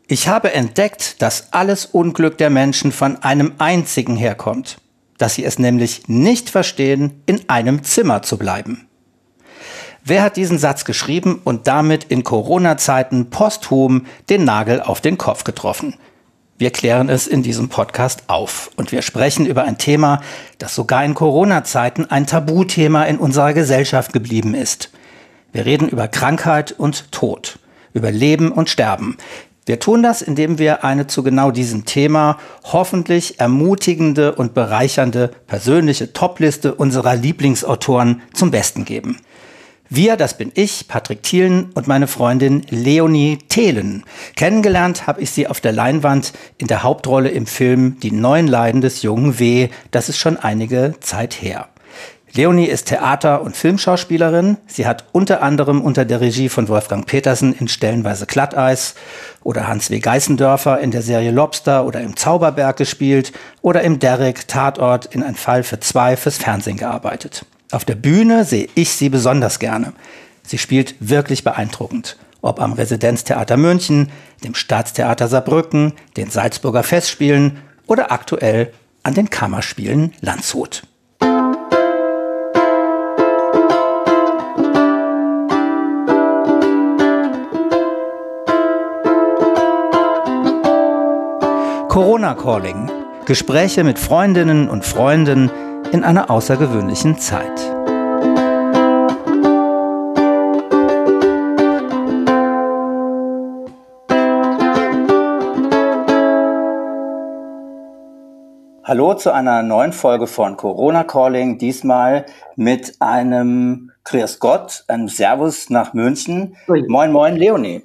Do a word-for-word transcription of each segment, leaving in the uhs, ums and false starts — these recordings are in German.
Ich habe entdeckt, dass alles Unglück der Menschen von einem einzigen herkommt, dass sie es nämlich nicht verstehen, in einem Zimmer zu bleiben. Wer hat diesen Satz geschrieben und damit in Corona-Zeiten posthum den Nagel auf den Kopf getroffen? Wir klären es in diesem Podcast auf und wir sprechen über ein Thema, das sogar in Corona-Zeiten ein Tabuthema in unserer Gesellschaft geblieben ist. Wir reden über Krankheit und Tod, über Leben und Sterben. Wir tun das, indem wir eine zu genau diesem Thema hoffentlich ermutigende und bereichernde persönliche Topliste unserer Lieblingsautoren zum Besten geben. Wir, das bin ich, Patrick Thielen und meine Freundin Leonie Thelen. Kennengelernt habe ich sie auf der Leinwand in der Hauptrolle im Film Die neuen Leiden des jungen W. Das ist schon einige Zeit her. Leonie ist Theater- und Filmschauspielerin. Sie hat unter anderem unter der Regie von Wolfgang Petersen in Stellenweise Glatteis oder Hans W. Geißendörfer in der Serie Lobster oder im Zauberberg gespielt oder im Derrick Tatort in Ein Fall für zwei fürs Fernsehen gearbeitet. Auf der Bühne sehe ich sie besonders gerne. Sie spielt wirklich beeindruckend. Ob am Residenztheater München, dem Staatstheater Saarbrücken, den Salzburger Festspielen oder aktuell an den Kammerspielen Landshut. Corona Calling. Gespräche mit Freundinnen und Freunden in einer außergewöhnlichen Zeit. Hallo zu einer neuen Folge von Corona Calling, diesmal mit einem Grüß Gott, einem Servus nach München. Ui. Moin, moin, Leonie.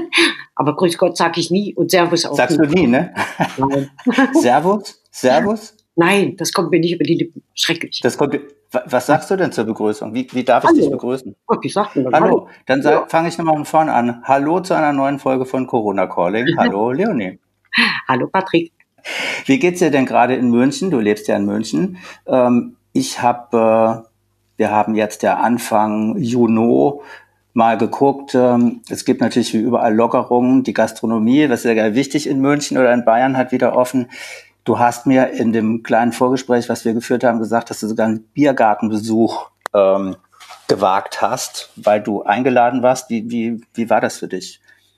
Aber Grüß Gott sag ich nie und Servus auch Sagst nie. du nie, ne? Nein. Servus? Servus? Nein, das kommt mir nicht über die Lippen. Schrecklich. Das kommt, was sagst du denn zur Begrüßung? Wie, wie darf ich Hallo. dich begrüßen? Oh, wie sagt man das? Hallo. Hallo. Dann ja. fange ich nochmal von vorne an. Hallo zu einer neuen Folge von Corona Calling. Hallo, Leonie. Hallo, Patrick. Wie geht's dir denn gerade in München? Du lebst ja in München. Ähm, ich habe, äh, wir haben jetzt ja Anfang Juni mal geguckt. Ähm, es gibt natürlich wie überall Lockerungen. Die Gastronomie, was ist ja wichtig in München oder in Bayern, hat wieder offen. Du hast mir in dem kleinen Vorgespräch, was wir geführt haben, gesagt, dass du sogar einen Biergartenbesuch ähm, gewagt hast, weil du eingeladen warst. Wie, wie, wie war das für dich?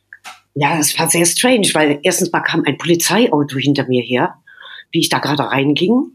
Ja, das war sehr strange, weil erstens mal kam ein Polizeiauto hinter mir her, wie ich da gerade reinging.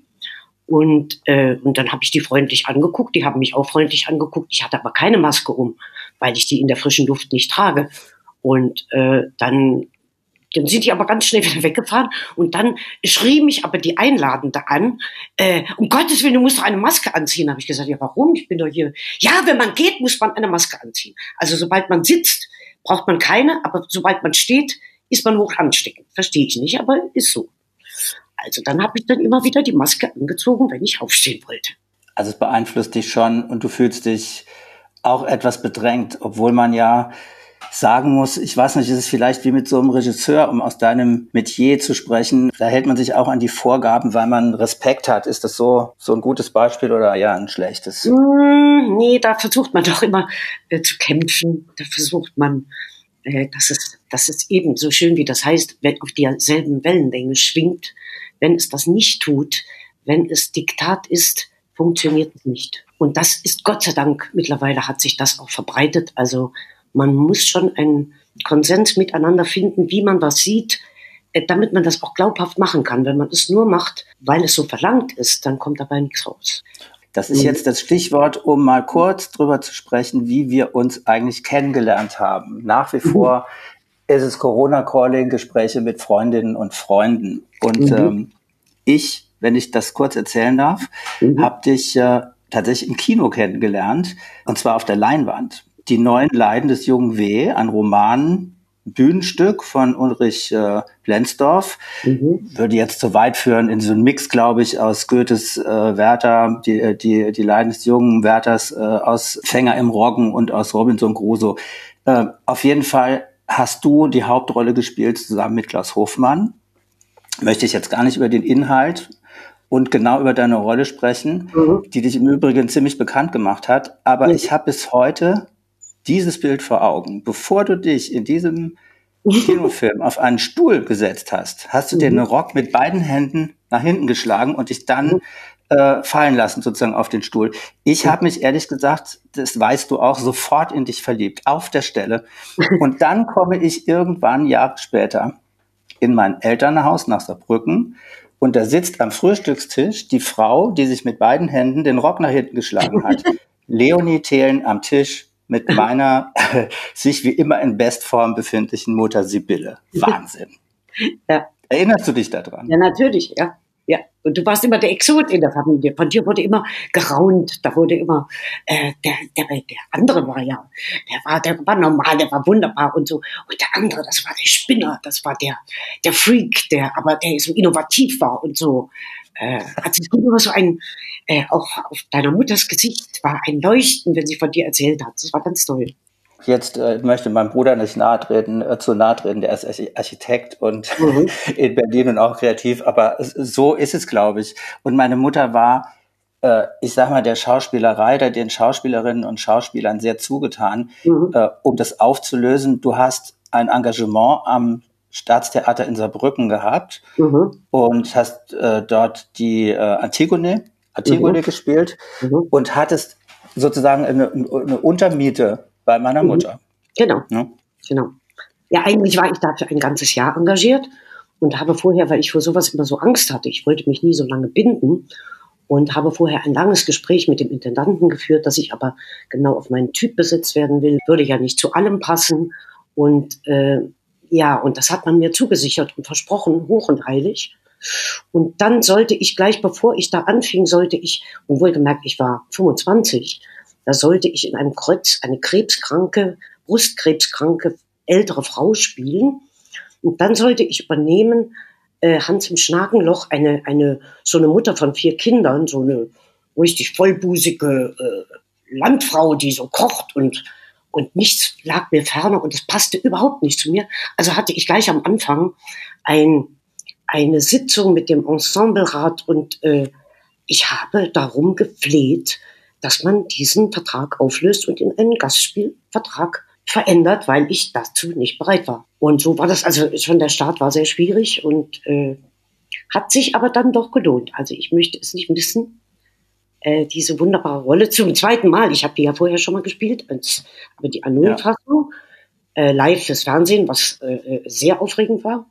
Und, äh, und dann habe ich die freundlich angeguckt. Die haben mich auch freundlich angeguckt. Ich hatte aber keine Maske um, weil ich die in der frischen Luft nicht trage. Und äh, dann... Dann sind die aber ganz schnell wieder weggefahren und dann schrie mich aber die Einladende an, äh, um Gottes Willen, du musst doch eine Maske anziehen. Da habe ich gesagt, ja warum? Ich bin doch hier. Ja, wenn man geht, muss man eine Maske anziehen. Also sobald man sitzt, braucht man keine, aber sobald man steht, ist man hoch ansteckend. Verstehe ich nicht, aber ist so. Also dann habe ich dann immer wieder die Maske angezogen, wenn ich aufstehen wollte. Also es beeinflusst dich schon und du fühlst dich auch etwas bedrängt, obwohl man ja sagen muss, ich weiß nicht, ist es vielleicht wie mit so einem Regisseur, um aus deinem Metier zu sprechen, da hält man sich auch an die Vorgaben, weil man Respekt hat. Ist das so so ein gutes Beispiel oder ja, ein schlechtes? Mm, nee, da versucht man doch immer äh, zu kämpfen. Da versucht man, äh, dass es, dass es eben so schön wie das heißt, wenn auf derselben Wellenlänge schwingt. Wenn es das nicht tut, wenn es Diktat ist, funktioniert es nicht. Und das ist Gott sei Dank, mittlerweile hat sich das auch verbreitet. Also man muss schon einen Konsens miteinander finden, wie man was sieht, damit man das auch glaubhaft machen kann. Wenn man es nur macht, weil es so verlangt ist, dann kommt dabei nichts raus. Das ist jetzt das Stichwort, um mal kurz drüber zu sprechen, wie wir uns eigentlich kennengelernt haben. Nach wie vor mhm. ist es Corona-Calling, Gespräche mit Freundinnen und Freunden. Und mhm. ähm, ich, wenn ich das kurz erzählen darf, mhm. habe dich äh, tatsächlich im Kino kennengelernt, und zwar auf der Leinwand. Die neuen Leiden des jungen W., ein Roman, Bühnenstück von Ulrich äh, Plenzdorf, mhm. würde jetzt zu weit führen in so einen Mix, glaube ich, aus Goethes äh, Werther, die, die, die Leiden des jungen Werthers, äh, aus Fänger im Roggen und aus Robinson Crusoe. Äh, auf jeden Fall hast du die Hauptrolle gespielt zusammen mit Klaus Hofmann. Möchte ich jetzt gar nicht über den Inhalt und genau über deine Rolle sprechen, mhm. die dich im Übrigen ziemlich bekannt gemacht hat. Aber mhm. ich habe bis heute dieses Bild vor Augen. Bevor du dich in diesem Kinofilm auf einen Stuhl gesetzt hast, hast du dir den Rock mit beiden Händen nach hinten geschlagen und dich dann äh, fallen lassen, sozusagen auf den Stuhl. Ich habe mich ehrlich gesagt, das weißt du auch, sofort in dich verliebt, auf der Stelle. Und dann komme ich irgendwann, Jahre später, in mein Elternhaus nach Saarbrücken und da sitzt am Frühstückstisch die Frau, die sich mit beiden Händen den Rock nach hinten geschlagen hat. Leonie Thelen am Tisch mit meiner äh, sich wie immer in Bestform befindlichen Mutter Sibylle. Wahnsinn. Ja. Erinnerst du dich daran? Ja, natürlich, ja. Ja. Und du warst immer der Exot in der Familie. Von dir wurde immer geraunt. Da wurde immer, äh, der, der, der andere war ja, der war, der war normal, der war wunderbar und so. Und der andere, das war der Spinner, das war der, der Freak, der, aber der so innovativ war und so. Äh, also es gibt immer so ein, äh, auch auf deiner Mutters Gesicht war ein Leuchten, wenn sie von dir erzählt hat. Das war ganz toll. Jetzt äh, möchte meinem Bruder nicht nahe treten, äh, zu nahe treten, der ist Architekt und Mhm. in Berlin und auch kreativ, aber so ist es, glaube ich. Und meine Mutter war, äh, ich sag mal, der Schauspielerei, der den Schauspielerinnen und Schauspielern sehr zugetan, Mhm. äh, um das aufzulösen. Du hast ein Engagement am Staatstheater in Saarbrücken gehabt Mhm. und hast äh, dort die äh, Antigone, Antigone Mhm. gespielt Mhm. und hattest sozusagen eine, eine Untermiete bei meiner Mutter. Genau, Ja. genau. Ja, eigentlich war ich da für ein ganzes Jahr engagiert und habe vorher, weil ich vor sowas immer so Angst hatte, ich wollte mich nie so lange binden und habe vorher ein langes Gespräch mit dem Intendanten geführt, dass ich aber genau auf meinen Typ besetzt werden will, würde ja nicht zu allem passen und äh, ja, und das hat man mir zugesichert und versprochen, hoch und heilig. Und dann sollte ich gleich, bevor ich da anfing, sollte ich, und wohlgemerkt, ich war fünfundzwanzig, da sollte ich in einem Kreuz eine krebskranke, brustkrebskranke ältere Frau spielen. Und dann sollte ich übernehmen, äh, Hans im Schnakenloch, eine, eine, so eine Mutter von vier Kindern, so eine richtig vollbusige äh, Landfrau, die so kocht und, und nichts lag mir ferner und es passte überhaupt nicht zu mir. Also hatte ich gleich am Anfang ein, eine Sitzung mit dem Ensemblerat und äh, ich habe darum gefleht, dass man diesen Vertrag auflöst und in einen Gastspielvertrag verändert, weil ich dazu nicht bereit war. Und so war das, also schon der Start war sehr schwierig und äh, hat sich aber dann doch gelohnt. Also ich möchte es nicht missen, äh, diese wunderbare Rolle zum zweiten Mal. Ich habe die ja vorher schon mal gespielt, als, aber die Annullfassung, ja. äh, live fürs Fernsehen, was äh, sehr aufregend war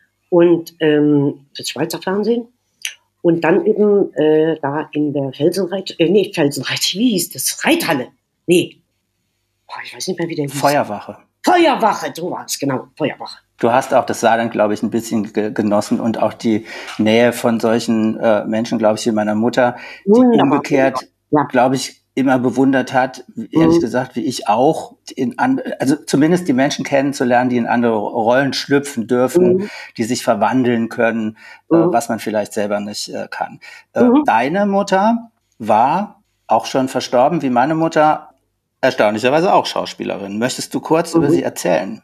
und ähm, fürs Schweizer Fernsehen. Und dann eben äh, da in der Felsenreit, äh, nee, Felsenreit, wie hieß das? Reithalle. Nee. Boah, ich weiß nicht mehr, wie der hieß. Feuerwache. Feuerwache, so war es, genau, Feuerwache. Du hast auch das Saarland, glaube ich, ein bisschen ge- genossen und auch die Nähe von solchen äh, Menschen, glaube ich, wie meiner Mutter, die Wunderbar, umgekehrt, ja. glaube ich, immer bewundert hat, ehrlich Mhm. gesagt, wie ich auch, in and- also zumindest die Menschen kennenzulernen, die in andere Rollen schlüpfen dürfen, Mhm. die sich verwandeln können, Mhm. äh, was man vielleicht selber nicht äh, kann. Äh, Mhm. Deine Mutter war auch schon verstorben, wie meine Mutter, erstaunlicherweise auch Schauspielerin. Möchtest du kurz Mhm. über sie erzählen?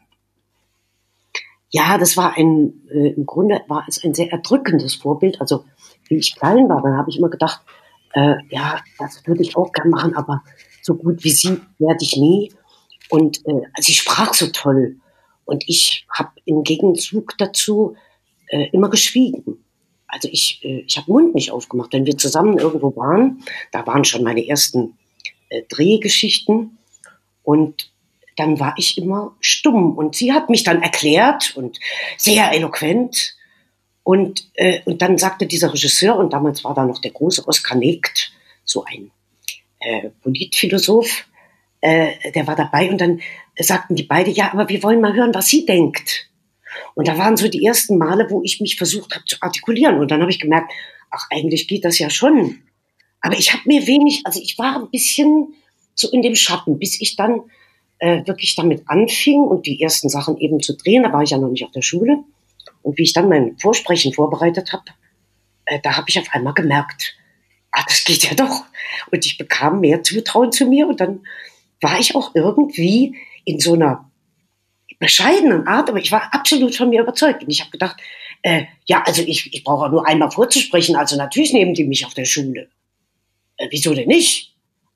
Ja, das war ein, äh, im Grunde war es ein sehr erdrückendes Vorbild. Also, wie ich klein war, dann habe ich immer gedacht, äh, ja, das würde ich auch gern machen, aber so gut wie sie werde ich nie. Und äh, sie sprach so toll. Und ich habe im Gegenzug dazu äh, immer geschwiegen. Also ich, äh, ich habe Mund nicht aufgemacht, wenn wir zusammen irgendwo waren. Da waren schon meine ersten äh, Drehgeschichten. Und dann war ich immer stumm. Und sie hat mich dann erklärt und sehr eloquent. Und, äh, und dann sagte dieser Regisseur, und damals war da noch der große Oskar Negt, so ein äh, Politphilosoph, äh, der war dabei. Und dann sagten die beide, ja, aber wir wollen mal hören, was sie denkt. Und da waren so die ersten Male, wo ich mich versucht habe zu artikulieren. Und dann habe ich gemerkt, ach, eigentlich geht das ja schon. Aber ich habe mir wenig, also ich war ein bisschen so in dem Schatten, bis ich dann äh, wirklich damit anfing und die ersten Sachen eben zu drehen. Da war ich ja noch nicht auf der Schule. Und wie ich dann mein Vorsprechen vorbereitet habe, äh, da habe ich auf einmal gemerkt, ah, das geht ja doch. Und ich bekam mehr Zutrauen zu mir. Und dann war ich auch irgendwie in so einer bescheidenen Art, aber ich war absolut von mir überzeugt. Und ich habe gedacht, äh, ja, also ich, ich brauche nur einmal vorzusprechen. Also natürlich nehmen die mich auf der Schule. Äh, wieso denn nicht?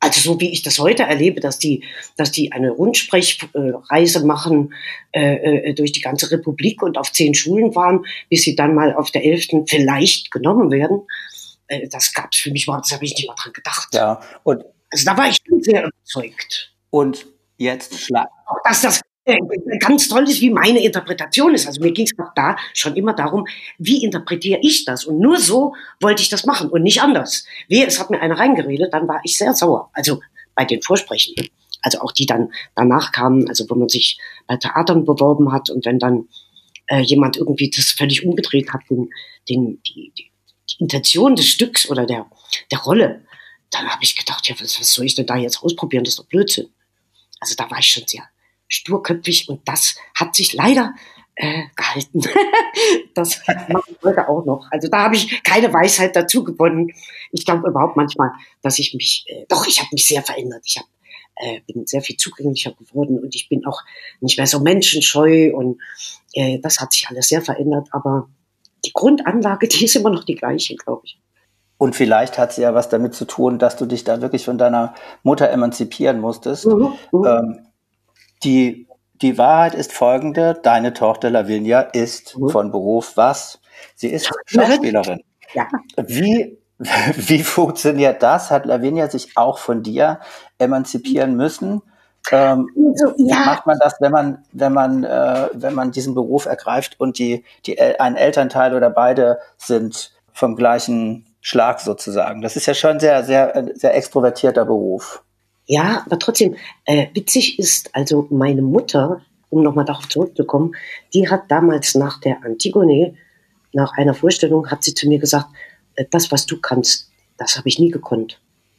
Also so wie ich das heute erlebe, dass die, dass die eine Rundsprechreise machen äh, äh, durch die ganze Republik und auf zehn Schulen waren, bis sie dann mal auf der elften vielleicht genommen werden. Äh, das gab's für mich überhaupt, das habe ich nicht mal dran gedacht. Ja, und also da war ich schon sehr überzeugt. Und jetzt schlag. Auch dass das äh, ganz toll ist, wie meine Interpretation ist. Also mir ging es auch da schon immer darum, wie interpretiere ich das? Und nur so wollte ich das machen und nicht anders. Wehe, es hat mir einer reingeredet, dann war ich sehr sauer. Also bei den Vorsprechen. Also auch die dann danach kamen, also wo man sich bei Theatern beworben hat und wenn dann äh, jemand irgendwie das völlig umgedreht hat, den, den, die, die, die Intention des Stücks oder der, der Rolle, dann habe ich gedacht, ja, was, was soll ich denn da jetzt ausprobieren? Das ist doch Blödsinn. Also da war ich schon sehr sturköpfig und das hat sich leider äh, gehalten. Das mache ich heute auch noch. Also da habe ich keine Weisheit dazu gewonnen. Ich glaube überhaupt manchmal, dass ich mich, äh, doch, ich habe mich sehr verändert. Ich hab, äh, bin sehr viel zugänglicher geworden und ich bin auch nicht mehr so menschenscheu und äh, das hat sich alles sehr verändert. Aber die Grundanlage, die ist immer noch die gleiche, glaube ich. Und vielleicht hat sie ja was damit zu tun, dass du dich da wirklich von deiner Mutter emanzipieren musstest. Mhm, mhm. Ähm, die, die Wahrheit ist folgende: Deine Tochter Lavinia ist Mhm. von Beruf was? Sie ist Schauspielerin. Ja. Wie, wie funktioniert das? Hat Lavinia sich auch von dir emanzipieren müssen? Ähm, Also, wie ja. macht man das, wenn man, wenn man, äh, wenn man diesen Beruf ergreift und die, die, ein Elternteil oder beide sind vom gleichen Schlag sozusagen? Das ist ja schon sehr, sehr, sehr extrovertierter Beruf. Ja, aber trotzdem, äh, witzig ist, also meine Mutter, um nochmal darauf zurückzukommen, die hat damals nach der Antigone, nach einer Vorstellung, hat sie zu mir gesagt, äh, das, was du kannst, das habe ich nie gekonnt.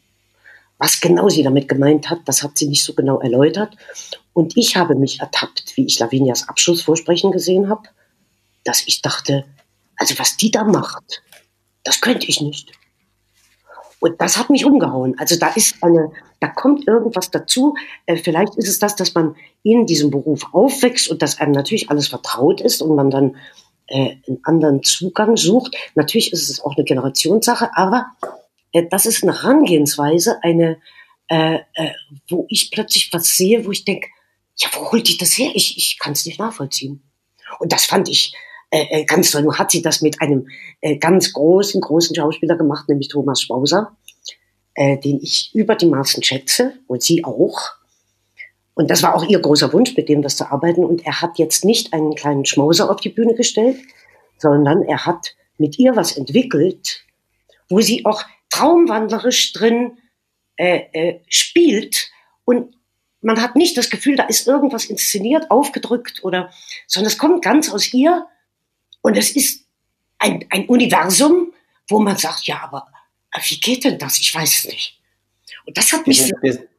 Was genau sie damit gemeint hat, das hat sie nicht so genau erläutert. Und ich habe mich ertappt, wie ich Lavinias Abschlussvorsprechen gesehen habe, dass ich dachte, also was die da macht, das könnte ich nicht. Und das hat mich umgehauen. Also da ist eine, da kommt irgendwas dazu. Äh, vielleicht ist es das, dass man in diesem Beruf aufwächst und dass einem natürlich alles vertraut ist und man dann äh, einen anderen Zugang sucht. Natürlich ist es auch eine Generationssache, aber äh, das ist eine Herangehensweise, eine, äh, äh, wo ich plötzlich was sehe, wo ich denke, ja, wo holt die das her? Ich, ich kann es nicht nachvollziehen. Und das fand ich Äh, ganz toll. Nun hat sie das mit einem äh, ganz großen, großen Schauspieler gemacht, nämlich Thomas Schmauser, äh, den ich über die Maßen schätze und sie auch. Und das war auch ihr großer Wunsch, mit dem das zu arbeiten. Und er hat jetzt nicht einen kleinen Schmauser auf die Bühne gestellt, sondern er hat mit ihr was entwickelt, wo sie auch traumwandlerisch drin äh, äh, spielt und man hat nicht das Gefühl, da ist irgendwas inszeniert, aufgedrückt oder, sondern es kommt ganz aus ihr. Und es ist ein, ein Universum, wo man sagt, ja, aber wie geht denn das? Ich weiß es nicht. Und das hat mich... Wir sind, wir,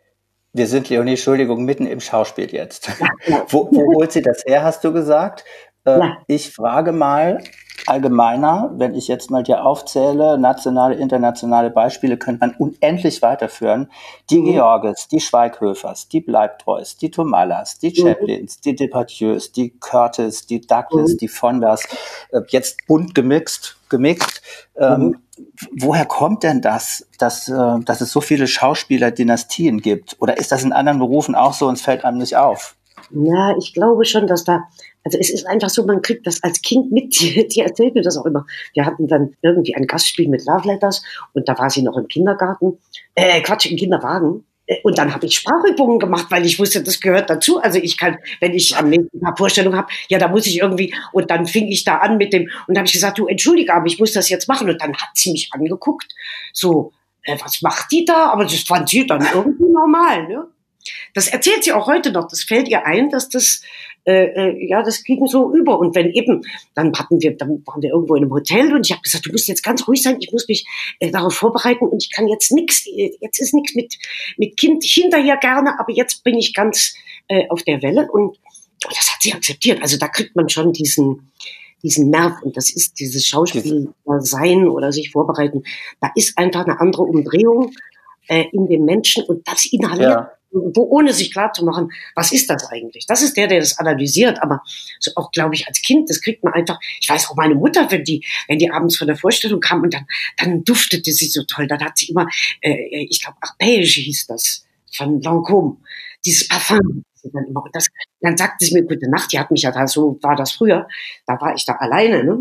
wir sind Leonie, Entschuldigung, mitten im Schauspiel jetzt. Ja, ja. Wo, wo holt sie das her, hast du gesagt? Äh, Ja. Ich frage mal allgemeiner, wenn ich jetzt mal dir aufzähle, nationale, internationale Beispiele, könnte man unendlich weiterführen. Die Mhm. Georges, die Schweighöfers, die Bleibtreus, die Tomalas, die Chaplins, die Depardieus, die Curtis, die Douglas, Mhm. die Fondas, äh, jetzt bunt gemixt, gemixt. Ähm, Mhm. Woher kommt denn das, dass, äh, dass es so viele Schauspieler-Dynastien gibt? Oder ist das in anderen Berufen auch so und es fällt einem nicht auf? Ja, ich glaube schon, dass da, also es ist einfach so, man kriegt das als Kind mit, die, die erzählt mir das auch immer. Wir hatten dann irgendwie ein Gastspiel mit Love Letters und da war sie noch im Kindergarten, äh, Quatsch, im Kinderwagen. Äh, Und dann habe ich Sprachübungen gemacht, weil ich wusste, das gehört dazu. Also ich kann, wenn ich am nächsten Tag Vorstellung habe, ja, da muss ich irgendwie, und dann fing ich da an mit dem, und da habe ich gesagt, du, entschuldige, aber ich muss das jetzt machen. Und dann hat sie mich angeguckt, so, äh, was macht die da? Aber das fand sie dann irgendwie normal, ne? Das erzählt sie auch heute noch. Das fällt ihr ein, dass das, äh, äh, ja, das ging so über. Und wenn eben, dann hatten wir, dann waren wir irgendwo in einem Hotel und ich habe gesagt, du musst jetzt ganz ruhig sein, ich muss mich äh, darauf vorbereiten und ich kann jetzt nichts, jetzt ist nichts mit mit Kind hinterher gerne, aber jetzt bin ich ganz äh, auf der Welle und, und das hat sie akzeptiert. Also da kriegt man schon diesen diesen Nerv und das ist dieses Schauspiel sein oder sich vorbereiten. Da ist einfach eine andere Umdrehung äh, in dem Menschen und das inhaliert Ja. wo, ohne sich klarzumachen, was ist das eigentlich? Das ist der, der das analysiert, aber so auch, glaube ich, als Kind, das kriegt man einfach, ich weiß auch meine Mutter, wenn die, wenn die abends von der Vorstellung kam und dann, dann duftete sie so toll, dann hat sie immer, äh, ich glaube, Arpège hieß das, von Lancôme, dieses Parfum. Dann, immer, und das, dann sagte sie mir gute Nacht, die hat mich ja da, so war das früher, da war ich da alleine, ne?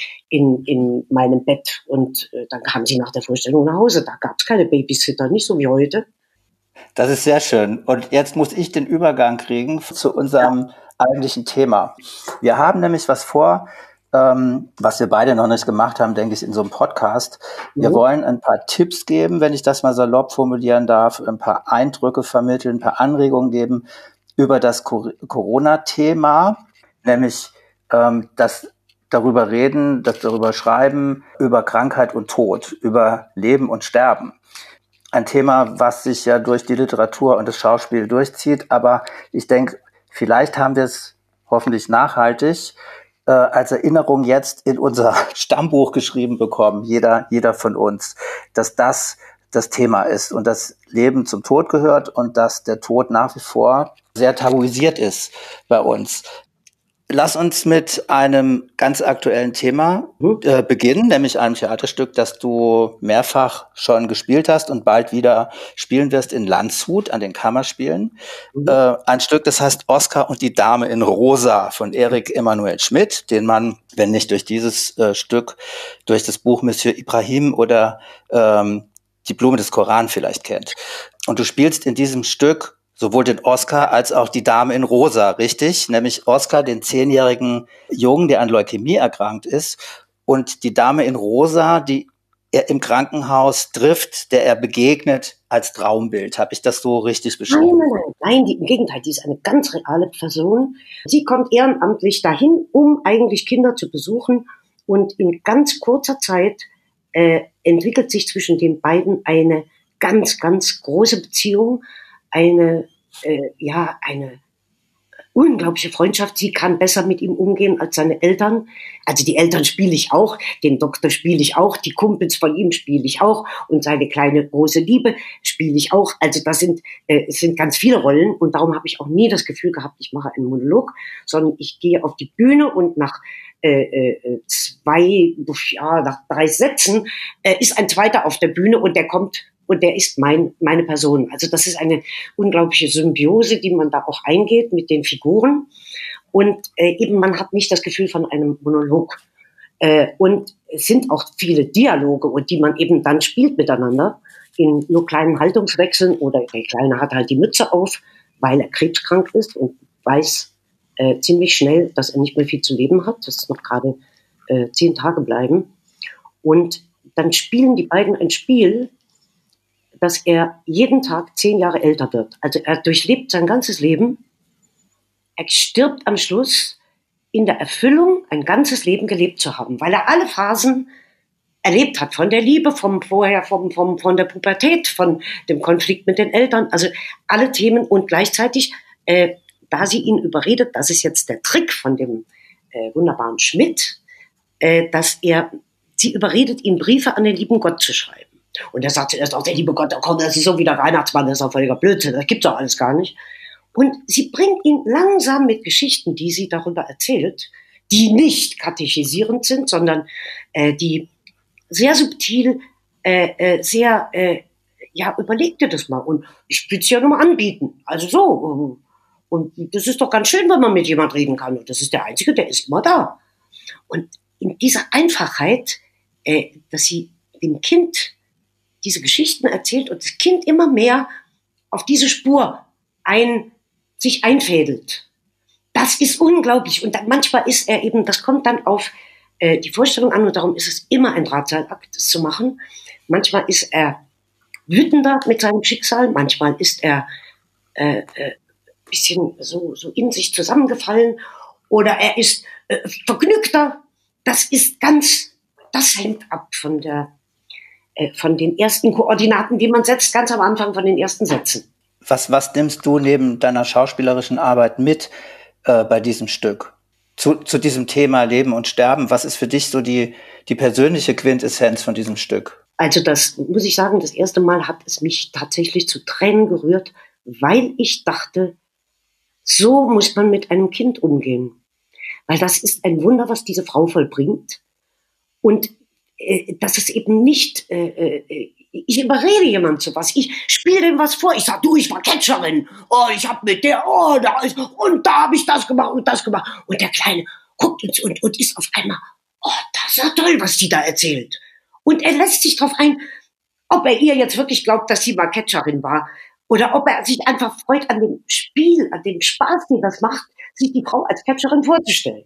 In, in meinem Bett und äh, dann kam sie nach der Vorstellung nach Hause. Da gab es keine Babysitter, nicht so wie heute. Das ist sehr schön. Und jetzt muss ich den Übergang kriegen zu unserem ja. eigentlichen Thema. Wir haben nämlich was vor, ähm, was wir beide noch nicht gemacht haben, denke ich, in so einem Podcast. Wir mhm. wollen ein paar Tipps geben, wenn ich das mal salopp formulieren darf, ein paar Eindrücke vermitteln, ein paar Anregungen geben über das Corona-Thema, nämlich ähm, das darüber reden, das darüber schreiben, über Krankheit und Tod, über Leben und Sterben. Ein Thema, was sich ja durch die Literatur und das Schauspiel durchzieht, aber ich denke, vielleicht haben wir es hoffentlich nachhaltig äh, als Erinnerung jetzt in unser Stammbuch geschrieben bekommen, jeder, jeder von uns, dass das das Thema ist und das Leben zum Tod gehört und dass der Tod nach wie vor sehr tabuisiert ist bei uns. Lass uns mit einem ganz aktuellen Thema äh, beginnen, nämlich einem Theaterstück, das du mehrfach schon gespielt hast und bald wieder spielen wirst in Landshut an den Kammerspielen. Mhm. Äh, ein Stück, das heißt Oskar und die Dame in Rosa von Erik Emanuel Schmidt, den man, wenn nicht durch dieses äh, Stück, durch das Buch Monsieur Ibrahim oder ähm, die Blume des Koran vielleicht kennt. Und du spielst in diesem Stück sowohl den Oskar als auch die Dame in Rosa, richtig? Nämlich Oskar, den zehnjährigen Jungen, der an Leukämie erkrankt ist, und die Dame in Rosa, die er im Krankenhaus trifft, der er begegnet als Traumbild. Habe ich das so richtig beschrieben? Nein, nein, nein, nein, die, im Gegenteil, die ist eine ganz reale Person. Sie kommt ehrenamtlich dahin, um eigentlich Kinder zu besuchen, und in ganz kurzer Zeit äh, entwickelt sich zwischen den beiden eine ganz, ganz große Beziehung, eine, äh, ja, eine unglaubliche Freundschaft. Sie kann besser mit ihm umgehen als seine Eltern. Also die Eltern spiele ich auch, den Doktor spiele ich auch, die Kumpels von ihm spiele ich auch und seine kleine große Liebe spiele ich auch. Also das sind, äh, es sind ganz viele Rollen, und darum habe ich auch nie das Gefühl gehabt, ich mache einen Monolog, sondern ich gehe auf die Bühne und nach äh, äh, zwei, ja, nach drei Sätzen äh, ist ein zweiter auf der Bühne und der kommt und der ist mein, meine Person. Also das ist eine unglaubliche Symbiose, die man da auch eingeht mit den Figuren. Und äh, eben man hat nicht das Gefühl von einem Monolog. Äh, und es sind auch viele Dialoge, und die man eben dann spielt miteinander in nur kleinen Haltungswechseln. Oder der Kleine hat halt die Mütze auf, weil er krebskrank ist und weiß äh, ziemlich schnell, dass er nicht mehr viel zu leben hat. Das ist noch gerade äh, zehn Tage bleiben. Und dann spielen die beiden ein Spiel, dass er jeden Tag zehn Jahre älter wird. Also er durchlebt sein ganzes Leben. Er stirbt am Schluss in der Erfüllung, ein ganzes Leben gelebt zu haben, weil er alle Phasen erlebt hat, von der Liebe, vom vorher, vom, vom, von der Pubertät, von dem Konflikt mit den Eltern, also alle Themen. Und gleichzeitig, äh, da sie ihn überredet, das ist jetzt der Trick von dem äh, wunderbaren Schmidt, äh, dass er, sie überredet ihn, Briefe an den lieben Gott zu schreiben. Und er sagte erst auch, der liebe Gott, da kommt, das ist so wie der Weihnachtsmann, das ist auch völliger Blödsinn, das gibt's doch alles gar nicht. Und sie bringt ihn langsam mit Geschichten, die sie darüber erzählt, die nicht katechisierend sind, sondern äh, die sehr subtil, äh, äh, sehr, äh, ja, überleg dir das mal, und ich will es ja nur mal anbieten. Also so, und das ist doch ganz schön, wenn man mit jemand reden kann, und das ist der Einzige, der ist immer da. Und in dieser Einfachheit, äh, dass sie dem Kind diese Geschichten erzählt und das Kind immer mehr auf diese Spur ein, sich einfädelt. Das ist unglaublich. Und dann, manchmal ist er eben, das kommt dann auf äh, die Vorstellung an, und darum ist es immer ein Drahtseilakt, das zu machen. Manchmal ist er wütender mit seinem Schicksal, manchmal ist er äh, äh, bisschen so, so in sich zusammengefallen, oder er ist äh, vergnügter. Das ist ganz, das hängt ab von der von den ersten Koordinaten, die man setzt, ganz am Anfang von den ersten Sätzen. Was, was nimmst du neben deiner schauspielerischen Arbeit mit äh, bei diesem Stück? Zu, zu diesem Thema Leben und Sterben, was ist für dich so die, die persönliche Quintessenz von diesem Stück? Also das muss ich sagen, das erste Mal hat es mich tatsächlich zu Tränen gerührt, weil ich dachte, so muss man mit einem Kind umgehen. Weil das ist ein Wunder, was diese Frau vollbringt. Und äh, dass es eben nicht, äh, äh, ich überrede jemand zu was, ich spiele dem was vor, ich sag, du, ich war Catcherin, oh, ich hab mit der, oh, da ist, und da habe ich das gemacht und das gemacht. Und der Kleine guckt uns und, und ist auf einmal, oh, das ist ja toll, was die da erzählt. Und er lässt sich drauf ein, ob er ihr jetzt wirklich glaubt, dass sie mal Catcherin war, oder ob er sich einfach freut an dem Spiel, an dem Spaß, den das macht, sich die Frau als Catcherin vorzustellen.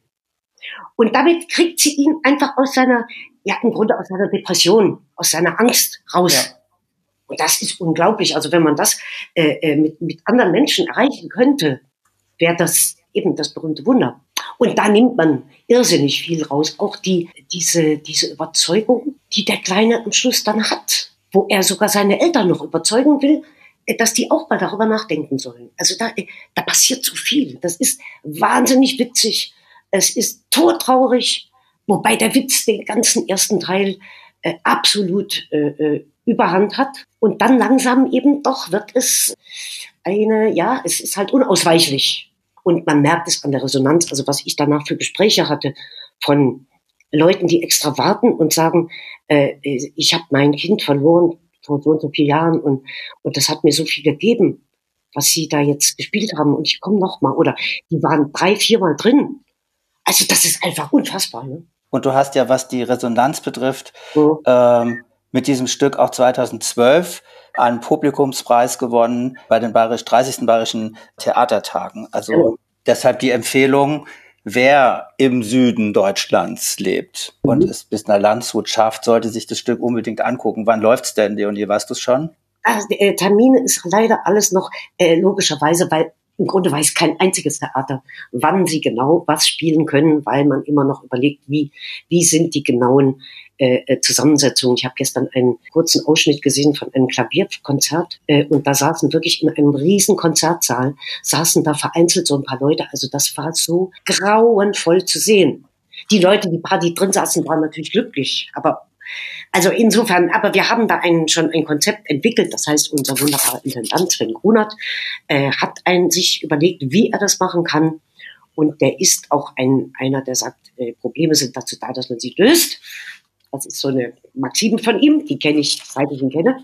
Und damit kriegt sie ihn einfach aus seiner, ja im Grunde aus seiner Depression, aus seiner Angst raus. Ja. Und das ist unglaublich. Also wenn man das äh, mit, mit anderen Menschen erreichen könnte, wäre das eben das berühmte Wunder. Und da nimmt man irrsinnig viel raus. Auch die, diese, diese Überzeugung, die der Kleine am Schluss dann hat, wo er sogar seine Eltern noch überzeugen will, dass die auch mal darüber nachdenken sollen. Also da, da passiert so viel. Das ist wahnsinnig witzig. Es ist todtraurig, wobei der Witz den ganzen ersten Teil äh, absolut äh, überhand hat. Und dann langsam eben doch wird es eine, ja, es ist halt unausweichlich. Und man merkt es an der Resonanz, also was ich danach für Gespräche hatte von Leuten, die extra warten und sagen, äh, ich habe mein Kind verloren vor so und so vielen Jahren und, und das hat mir so viel gegeben, was sie da jetzt gespielt haben und ich komme noch mal. Oder die waren drei, viermal drin. Also das ist einfach unfassbar. Ne? Und du hast ja, was die Resonanz betrifft, mhm. ähm, mit diesem Stück auch zweitausendzwölf einen Publikumspreis gewonnen bei den Bayerisch, dreißigsten Bayerischen Theatertagen. Also mhm. deshalb die Empfehlung, wer im Süden Deutschlands lebt mhm. und es bis nach Landshut schafft, sollte sich das Stück unbedingt angucken. Wann läuft's denn, Leonie? Weißt du es schon? Also, äh, Termine ist leider alles noch äh, logischerweise, weil im Grunde weiß kein einziges Theater, wann sie genau was spielen können, weil man immer noch überlegt, wie wie sind die genauen äh, Zusammensetzungen. Ich habe gestern einen kurzen Ausschnitt gesehen von einem Klavierkonzert äh, und da saßen wirklich in einem riesen Konzertsaal, saßen da vereinzelt so ein paar Leute. Also das war so grauenvoll zu sehen. Die Leute, die paar, die drin saßen, waren natürlich glücklich, aber also insofern, aber wir haben da ein, schon ein Konzept entwickelt, das heißt, unser wunderbarer Intendant Sven Grunert äh, hat ein, sich überlegt, wie er das machen kann und der ist auch ein einer, der sagt, äh, Probleme sind dazu da, dass man sie löst. Das ist so eine Maxime von ihm, die kenne ich, seit ich ihn kenne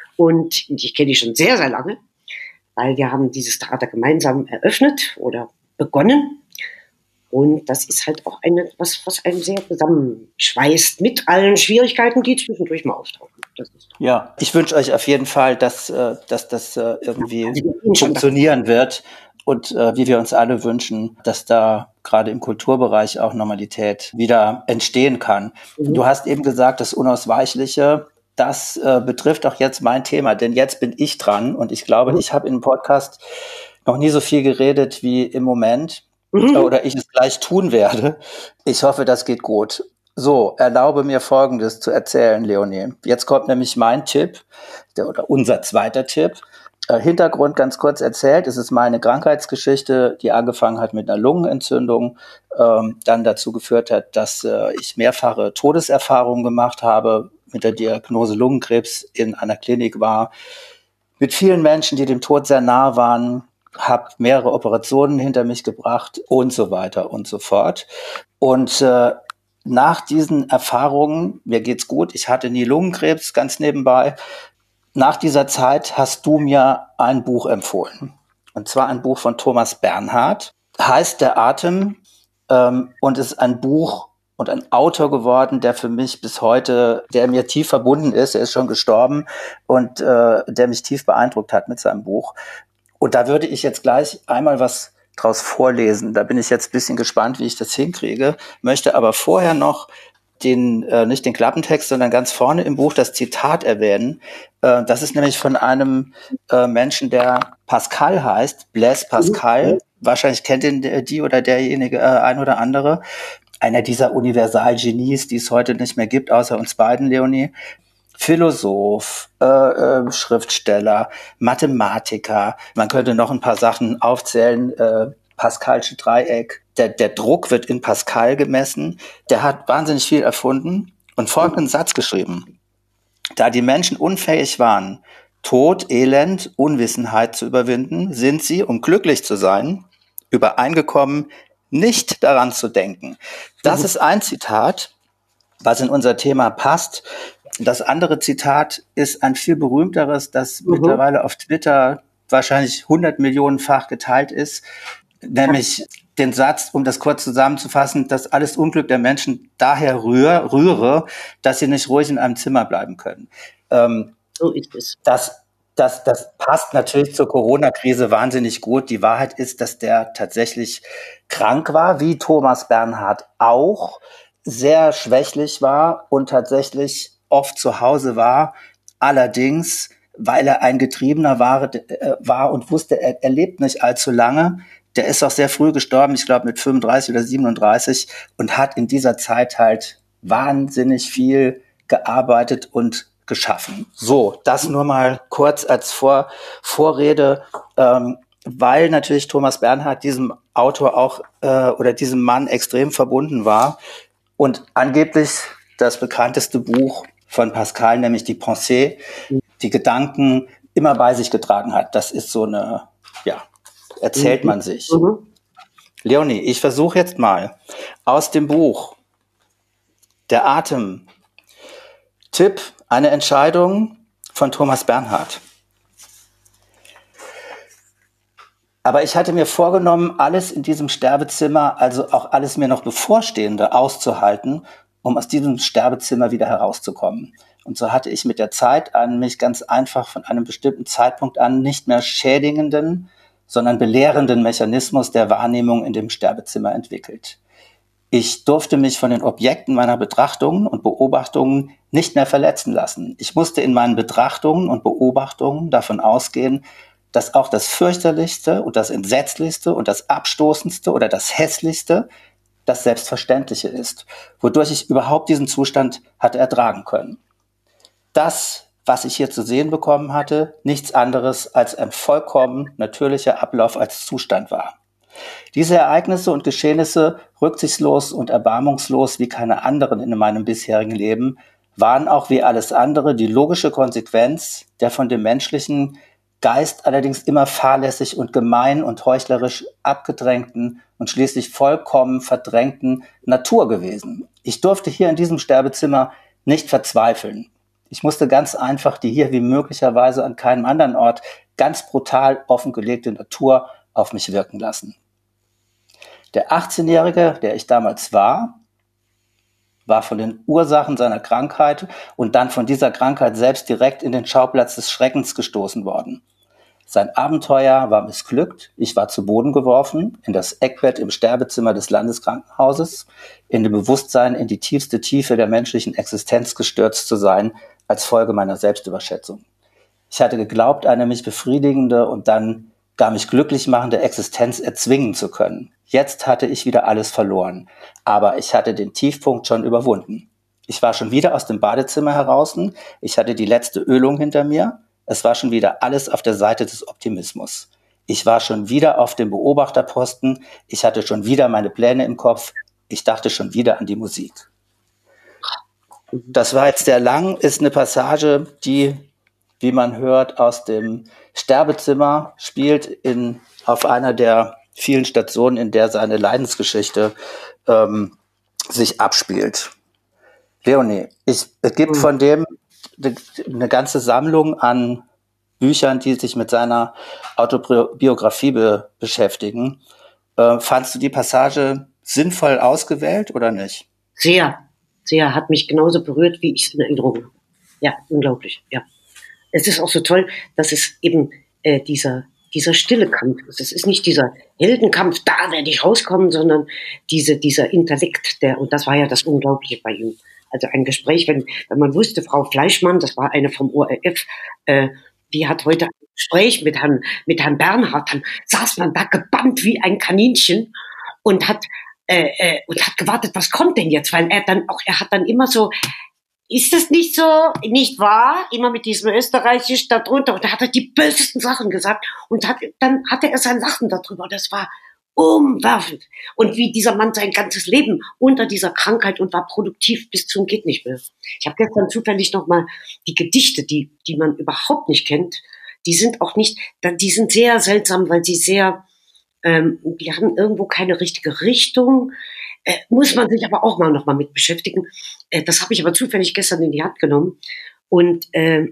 und ich kenne die schon sehr, sehr lange, weil wir haben dieses Theater gemeinsam eröffnet oder begonnen. Und das ist halt auch eine, was, was einen sehr zusammenschweißt mit allen Schwierigkeiten, die zwischendurch mal auftauchen. Das ist ja, ich wünsche euch auf jeden Fall, dass, dass das irgendwie ja, funktionieren wird und äh, wie wir uns alle wünschen, dass da gerade im Kulturbereich auch Normalität wieder entstehen kann. Mhm. Du hast eben gesagt, das Unausweichliche, das äh, betrifft auch jetzt mein Thema, denn jetzt bin ich dran und ich glaube, mhm. ich habe in einem Podcast noch nie so viel geredet wie im Moment. Oder ich es gleich tun werde. Ich hoffe, das geht gut. So, erlaube mir Folgendes zu erzählen, Leonie. Jetzt kommt nämlich mein Tipp, der, oder unser zweiter Tipp. Äh, Hintergrund ganz kurz erzählt, es ist meine Krankheitsgeschichte, die angefangen hat mit einer Lungenentzündung, ähm, dann dazu geführt hat, dass äh, ich mehrfache Todeserfahrungen gemacht habe, mit der Diagnose Lungenkrebs in einer Klinik war, mit vielen Menschen, die dem Tod sehr nah waren, habe mehrere Operationen hinter mich gebracht und so weiter und so fort. Und äh, nach diesen Erfahrungen, mir geht's gut, ich hatte nie Lungenkrebs, ganz nebenbei. Nach dieser Zeit hast du mir ein Buch empfohlen. Und zwar ein Buch von Thomas Bernhard, heißt Der Atem, ähm, und ist ein Buch und ein Autor geworden, der für mich bis heute, der mir tief verbunden ist, er ist schon gestorben und äh, der mich tief beeindruckt hat mit seinem Buch. Und da würde ich jetzt gleich einmal was draus vorlesen. Da bin ich jetzt ein bisschen gespannt, wie ich das hinkriege, möchte aber vorher noch den, äh, nicht den Klappentext, sondern ganz vorne im Buch das Zitat erwähnen. Äh, das ist nämlich von einem äh, Menschen, der Pascal heißt, Blaise Pascal. Mhm. Wahrscheinlich kennt ihn die oder derjenige äh, ein oder andere. Einer dieser Universalgenies, die es heute nicht mehr gibt, außer uns beiden, Leonie. Philosoph, äh, äh, Schriftsteller, Mathematiker. Man könnte noch ein paar Sachen aufzählen. Äh, Pascalsche Dreieck. Der, der Druck wird in Pascal gemessen. Der hat wahnsinnig viel erfunden und folgenden Satz geschrieben. Da die Menschen unfähig waren, Tod, Elend, Unwissenheit zu überwinden, sind sie, um glücklich zu sein, übereingekommen, nicht daran zu denken. Das mhm. ist ein Zitat, was in unser Thema passt. Das andere Zitat ist ein viel berühmteres, das mhm. mittlerweile auf Twitter wahrscheinlich hundert Millionenfach geteilt ist, nämlich den Satz, um das kurz zusammenzufassen, dass alles Unglück der Menschen daher rühr, rühre, dass sie nicht ruhig in einem Zimmer bleiben können. Ähm, so ist es. Das, das, das passt natürlich zur Corona-Krise wahnsinnig gut. Die Wahrheit ist, dass der tatsächlich krank war, wie Thomas Bernhard auch, sehr schwächlich war und tatsächlich oft zu Hause war. Allerdings, weil er ein Getriebener war, äh, war und wusste, er, er lebt nicht allzu lange. Der ist auch sehr früh gestorben, ich glaube mit fünfunddreißig oder siebenunddreißig, und hat in dieser Zeit halt wahnsinnig viel gearbeitet und geschaffen. So, das nur mal kurz als Vor- Vorrede, ähm, weil natürlich Thomas Bernhard diesem Autor auch äh, oder diesem Mann extrem verbunden war und angeblich das bekannteste Buch von Pascal, nämlich die Pensée, die Gedanken immer bei sich getragen hat. Das ist so eine, ja, erzählt man sich. Mhm. Leonie, ich versuche jetzt mal aus dem Buch Der Atem. Tipp, eine Entscheidung von Thomas Bernhard. Aber ich hatte mir vorgenommen, alles in diesem Sterbezimmer, also auch alles mir noch Bevorstehende auszuhalten, um aus diesem Sterbezimmer wieder herauszukommen. Und so hatte ich mit der Zeit an mich ganz einfach von einem bestimmten Zeitpunkt an nicht mehr schädigenden, sondern belehrenden Mechanismus der Wahrnehmung in dem Sterbezimmer entwickelt. Ich durfte mich von den Objekten meiner Betrachtungen und Beobachtungen nicht mehr verletzen lassen. Ich musste in meinen Betrachtungen und Beobachtungen davon ausgehen, dass auch das Fürchterlichste und das Entsetzlichste und das Abstoßendste oder das Hässlichste das Selbstverständliche ist, wodurch ich überhaupt diesen Zustand hatte ertragen können. Das, was ich hier zu sehen bekommen hatte, nichts anderes als ein vollkommen natürlicher Ablauf als Zustand war. Diese Ereignisse und Geschehnisse, rücksichtslos und erbarmungslos wie keine anderen in meinem bisherigen Leben, waren auch wie alles andere die logische Konsequenz der von dem menschlichen Geist allerdings immer fahrlässig und gemein und heuchlerisch abgedrängten und schließlich vollkommen verdrängten Natur gewesen. Ich durfte hier in diesem Sterbezimmer nicht verzweifeln. Ich musste ganz einfach die hier wie möglicherweise an keinem anderen Ort ganz brutal offengelegte Natur auf mich wirken lassen. Der achtzehnjährige, der ich damals war, war von den Ursachen seiner Krankheit und dann von dieser Krankheit selbst direkt in den Schauplatz des Schreckens gestoßen worden. Sein Abenteuer war missglückt, ich war zu Boden geworfen, in das Eckbett im Sterbezimmer des Landeskrankenhauses, in dem Bewusstsein, in die tiefste Tiefe der menschlichen Existenz gestürzt zu sein, als Folge meiner Selbstüberschätzung. Ich hatte geglaubt, eine mich befriedigende und dann gar mich glücklich machende Existenz erzwingen zu können. Jetzt hatte ich wieder alles verloren, aber ich hatte den Tiefpunkt schon überwunden. Ich war schon wieder aus dem Badezimmer heraus, ich hatte die letzte Ölung hinter mir, es war schon wieder alles auf der Seite des Optimismus. Ich war schon wieder auf dem Beobachterposten, ich hatte schon wieder meine Pläne im Kopf, ich dachte schon wieder an die Musik. Das war jetzt sehr lang, ist eine Passage, die, wie man hört, aus dem Sterbezimmer spielt, in, auf einer der vielen Stationen, in der seine Leidensgeschichte ähm, sich abspielt. Leonie, ich, es gibt von dem eine ganze Sammlung an Büchern, die sich mit seiner Autobiografie be- beschäftigen. Äh, fandst du die Passage sinnvoll ausgewählt oder nicht? Sehr, sehr. Hat mich genauso berührt, wie ich es in Erinnerung habe. Ja, unglaublich, ja. Es ist auch so toll, dass es eben äh, dieser, dieser stille Kampf ist. Es ist nicht dieser Heldenkampf, da werde ich rauskommen, sondern diese, dieser Intellekt, der, und das war ja das Unglaubliche bei ihm. Also ein Gespräch, wenn, wenn man wusste, Frau Fleischmann, das war eine vom O R F, äh, die hat heute ein Gespräch mit Herrn, mit Herrn Bernhard, dann saß man da gebannt wie ein Kaninchen und hat, äh, äh, und hat gewartet, was kommt denn jetzt? Weil er dann auch, er hat dann immer so, ist das nicht so, nicht wahr? Immer mit diesem Österreichisch da drunter. Und da hat er die bösesten Sachen gesagt. Und hat, dann hatte er sein Lachen darüber. Das war umwerfend. Und wie dieser Mann sein ganzes Leben unter dieser Krankheit und war produktiv bis zum geht nicht mehr. Ich habe gestern zufällig noch mal die Gedichte, die die man überhaupt nicht kennt, die sind auch nicht, die sind sehr seltsam, weil sie sehr, ähm, die haben irgendwo keine richtige Richtung. Äh, muss man sich aber auch mal noch mal mit beschäftigen. Äh, das habe ich aber zufällig gestern in die Hand genommen. Und äh,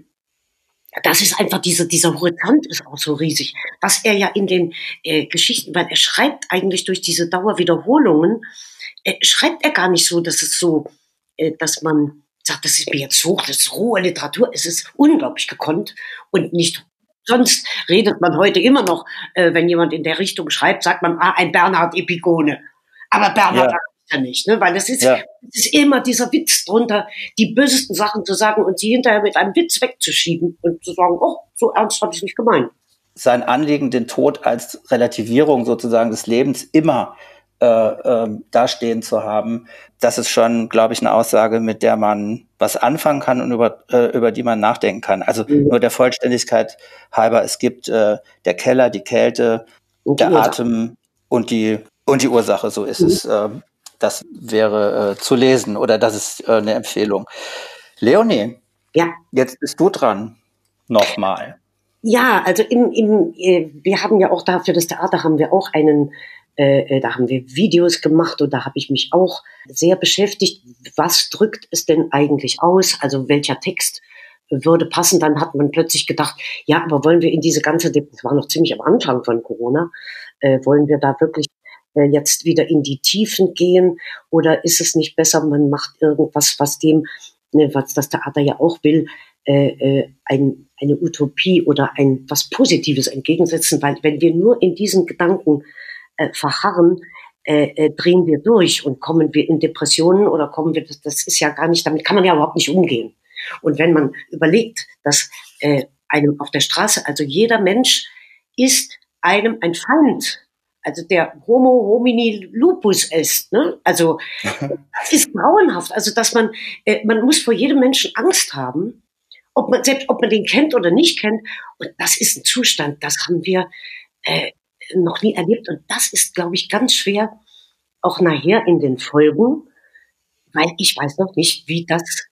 das ist einfach, dieser, dieser Horizont ist auch so riesig. Was er ja in den äh, Geschichten, weil er schreibt eigentlich durch diese Dauerwiederholungen, äh, schreibt er gar nicht so, dass es so, äh, dass man sagt, das ist mir jetzt hoch, das ist rohe Literatur. Es ist unglaublich gekonnt und nicht. Sonst redet man heute immer noch, äh, wenn jemand in der Richtung schreibt, sagt man, ah, ein Bernhard Epigone. Aber Bernhard Ja. ja nicht, ne? Weil es ist, Ja. es ist immer dieser Witz drunter, die bösesten Sachen zu sagen und sie hinterher mit einem Witz wegzuschieben und zu sagen, oh, so ernst habe ich nicht gemeint. Sein Anliegen, den Tod als Relativierung sozusagen des Lebens immer äh, äh, dastehen zu haben, das ist schon, glaube ich, eine Aussage, mit der man was anfangen kann und über, äh, über die man nachdenken kann. Also Mhm. nur der Vollständigkeit halber, es gibt äh, der Keller, die Kälte, Und die der Ursache. Atem und die, und die Ursache, so ist Mhm. es. Äh, das wäre äh, zu lesen oder das ist äh, eine Empfehlung. Leonie, Ja. jetzt bist du dran. Nochmal. Ja, also im, im, äh, wir haben ja auch da für das Theater haben wir auch einen, äh, da haben wir Videos gemacht und da habe ich mich auch sehr beschäftigt, was drückt es denn eigentlich aus, also welcher Text würde passen. Dann hat man plötzlich gedacht, ja, aber wollen wir in diese ganze, das war noch ziemlich am Anfang von Corona, äh, wollen wir da wirklich äh, jetzt wieder in die Tiefen gehen oder ist es nicht besser, man macht irgendwas, was dem, ne, was das Theater ja auch will, äh, äh, ein, eine Utopie oder ein was Positives entgegensetzen, weil wenn wir nur in diesen Gedanken äh, verharren, äh, äh, drehen wir durch und kommen wir in Depressionen oder kommen wir, das, das ist ja gar nicht, damit kann man ja überhaupt nicht umgehen. Und wenn man überlegt, dass äh, einem auf der Straße, also jeder Mensch ist einem ein Feind, also der Homo homini lupus ist, ne? Also das ist grauenhaft, also dass man, äh, man muss vor jedem Menschen Angst haben, ob man, selbst ob man den kennt oder nicht kennt. Und das ist ein Zustand, das haben wir äh, noch nie erlebt. Und das ist, glaube ich, ganz schwer, auch nachher in den Folgen, weil ich weiß noch nicht, wie das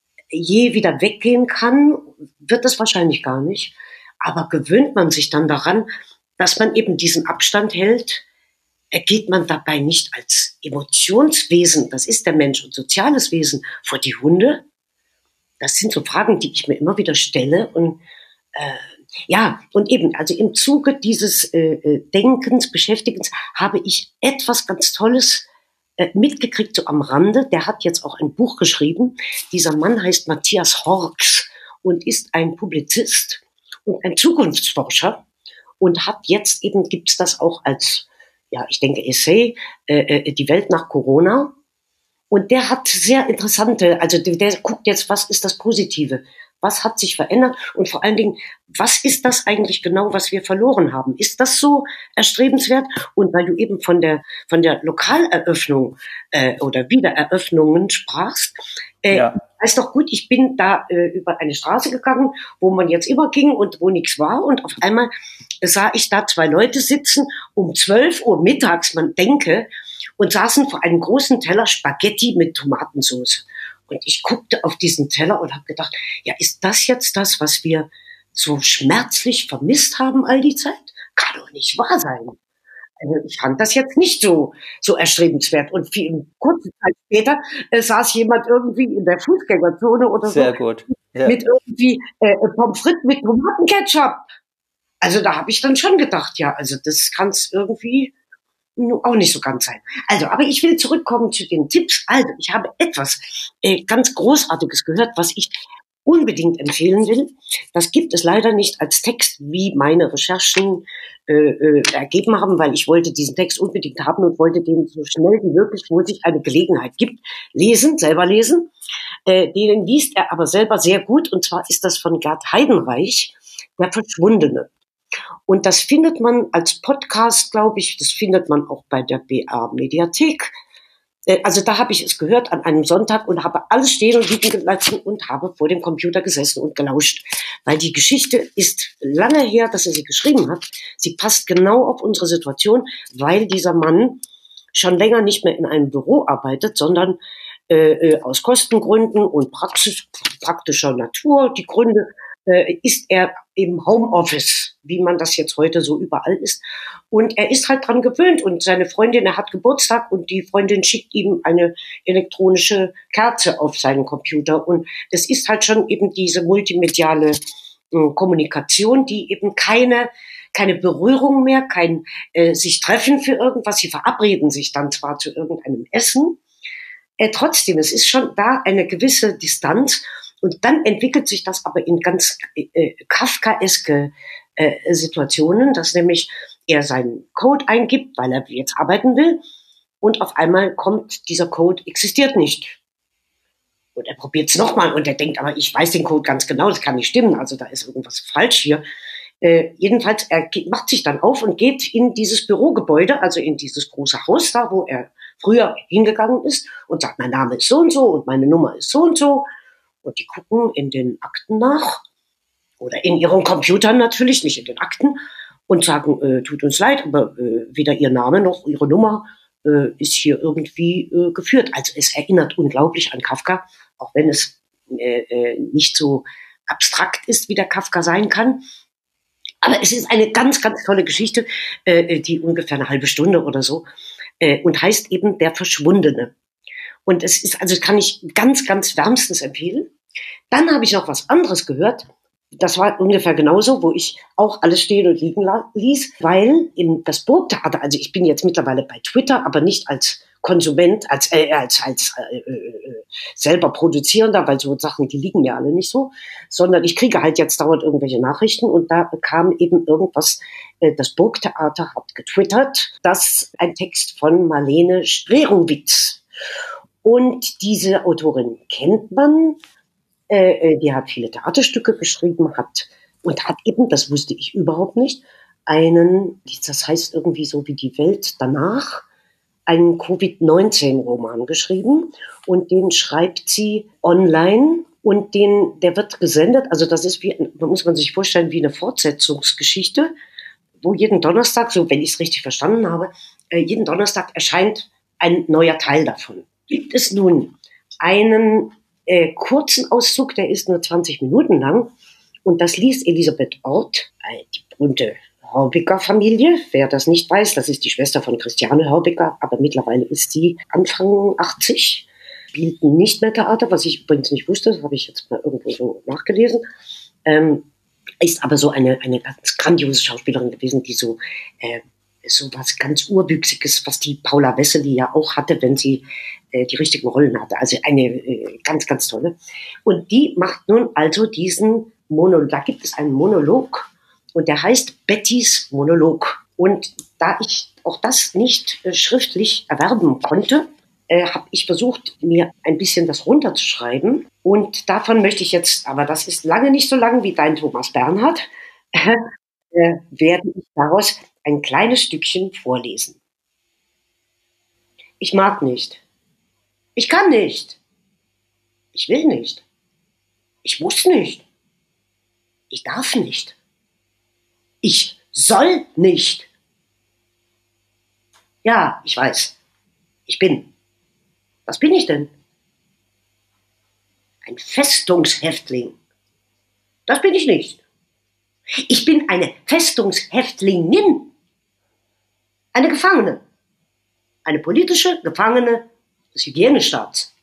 je wieder weggehen kann, wird es wahrscheinlich gar nicht. Aber gewöhnt man sich dann daran, dass man eben diesen Abstand hält, geht man dabei nicht als Emotionswesen, das ist der Mensch, und soziales Wesen, vor die Hunde? Das sind so Fragen, die ich mir immer wieder stelle. Und äh, ja, und eben, also im Zuge dieses äh, Denkens, Beschäftigens, habe ich etwas ganz Tolles äh, mitgekriegt, so am Rande. Der hat jetzt auch ein Buch geschrieben. Dieser Mann heißt Matthias Horks und ist ein Publizist und ein Zukunftsforscher und hat jetzt eben, gibt's das auch als, ja, ich denke, Essay, äh, die Welt nach Corona. Und der hat sehr interessante, also der, der guckt jetzt, was ist das Positive? Was hat sich verändert? Und vor allen Dingen, was ist das eigentlich genau, was wir verloren haben? Ist das so erstrebenswert? Und weil du eben von der, von der Lokaleröffnung äh, oder Wiedereröffnungen sprachst, äh, Ja. weiß doch gut, ich bin da äh, über eine Straße gegangen, wo man jetzt immer ging und wo nichts war. Und auf einmal sah ich da zwei Leute sitzen um zwölf Uhr mittags, man denke, und saßen vor einem großen Teller Spaghetti mit Tomatensauce. Und ich guckte auf diesen Teller und habe gedacht, ja, ist das jetzt das, was wir so schmerzlich vermisst haben all die Zeit? Kann doch nicht wahr sein. Also ich fand das jetzt nicht so so erstrebenswert. Und viel, kurze Zeit später äh, saß jemand irgendwie in der Fußgängerzone oder Sehr so gut. Ja. mit irgendwie äh, Pommes frites mit Tomatenketchup. Also da habe ich dann schon gedacht, ja, also das kann es irgendwie auch nicht so ganz sein. Also, aber ich will zurückkommen zu den Tipps. Also, ich habe etwas äh, ganz Großartiges gehört, was ich unbedingt empfehlen will. Das gibt es leider nicht als Text, wie meine Recherchen äh, äh, ergeben haben, weil ich wollte diesen Text unbedingt haben und wollte den so schnell wie möglich, wo sich eine Gelegenheit gibt, lesen, selber lesen. Äh, den liest er aber selber sehr gut, und zwar ist das von Gerd Heidenreich, Der Verschwundene. Und das findet man als Podcast, glaube ich, das findet man auch bei der B A Mediathek. Äh, also da habe ich es gehört an einem Sonntag und habe alles stehen und liegen gelassen und habe vor dem Computer gesessen und gelauscht. Weil die Geschichte ist lange her, dass er sie geschrieben hat. Sie passt genau auf unsere Situation, weil dieser Mann schon länger nicht mehr in einem Büro arbeitet, sondern äh, äh, aus Kostengründen und praxisch, praktischer Natur, die Gründe, äh, ist er im Homeoffice, wie man das jetzt heute so überall ist. Und er ist halt dran gewöhnt und seine Freundin, er hat Geburtstag und die Freundin schickt ihm eine elektronische Kerze auf seinen Computer. Und das ist halt schon eben diese multimediale äh, Kommunikation, die eben keine keine Berührung mehr, kein äh, sich treffen für irgendwas. Sie verabreden sich dann zwar zu irgendeinem Essen, äh, trotzdem, es ist schon da eine gewisse Distanz. Und dann entwickelt sich das aber in ganz äh, kafkaeske äh, Situationen, dass nämlich er seinen Code eingibt, weil er jetzt arbeiten will. Und auf einmal kommt, dieser Code existiert nicht. Und er probiert es nochmal und er denkt, aber ich weiß den Code ganz genau, das kann nicht stimmen, also da ist irgendwas falsch hier. Äh, jedenfalls, er macht sich dann auf und geht in dieses Bürogebäude, also in dieses große Haus da, wo er früher hingegangen ist und sagt, mein Name ist so und so und meine Nummer ist so und so. Und die gucken in den Akten nach oder in ihren Computern natürlich, nicht in den Akten und sagen, äh, tut uns leid, aber äh, weder ihr Name noch ihre Nummer äh, ist hier irgendwie äh, geführt. Also es erinnert unglaublich an Kafka, auch wenn es äh, äh, nicht so abstrakt ist, wie der Kafka sein kann. Aber es ist eine ganz, ganz tolle Geschichte, äh, die ungefähr eine halbe Stunde oder so äh, und heißt eben Der Verschwundene. Und es ist, also kann ich ganz, ganz wärmstens empfehlen. Dann habe ich noch was anderes gehört. Das war ungefähr genauso, wo ich auch alles stehen und liegen ließ, weil in das Burgtheater, also ich bin jetzt mittlerweile bei Twitter, aber nicht als Konsument, als äh, als als äh, äh, selber Produzierender, weil so Sachen, die liegen mir alle nicht so, sondern ich kriege halt jetzt dauernd irgendwelche Nachrichten und da kam eben irgendwas, äh, das Burgtheater hat getwittert, dass ein Text von Marlene Strerowitz. Und diese Autorin kennt man, äh, die hat viele Theaterstücke geschrieben, hat und hat eben, das wusste ich überhaupt nicht, einen, das heißt irgendwie so wie die Welt danach, einen Covid neunzehn Roman geschrieben und den schreibt sie online und den, der wird gesendet, also das ist wie, muss man sich vorstellen, wie eine Fortsetzungsgeschichte, wo jeden Donnerstag, so wenn ich es richtig verstanden habe, äh, jeden Donnerstag erscheint ein neuer Teil davon. Gibt es nun einen äh, kurzen Auszug, der ist nur zwanzig Minuten lang und das liest Elisabeth Orth, äh, die berühmte Hörbiger-Familie. Wer das nicht weiß, das ist die Schwester von Christiane Hörbiger, aber mittlerweile ist sie Anfang achtzig, spielt nicht mehr Theater, was ich übrigens nicht wusste, das habe ich jetzt mal irgendwo so nachgelesen, ähm, ist aber so eine, eine ganz grandiose Schauspielerin gewesen, die so, äh, so was ganz Urwüchsiges, was die Paula Wessely ja auch hatte, wenn sie äh, die richtigen Rollen hatte. Also eine äh, ganz, ganz tolle. Und die macht nun also diesen Monolog, da gibt es einen Monolog, und der heißt Bettys Monolog. Und da ich auch das nicht äh, schriftlich erwerben konnte, äh, habe ich versucht, mir ein bisschen das runterzuschreiben. Und davon möchte ich jetzt, aber das ist lange nicht so lang wie dein Thomas Bernhard, äh, äh, werde ich daraus ein kleines Stückchen vorlesen. Ich mag nicht. Ich kann nicht. Ich will nicht. Ich muss nicht. Ich darf nicht. Ich soll nicht. Ja, ich weiß. Ich bin. Was bin ich denn? Ein Festungshäftling. Das bin ich nicht. Ich bin eine Festungshäftlingin. Eine Gefangene. Eine politische Gefangene des Hygienestaats.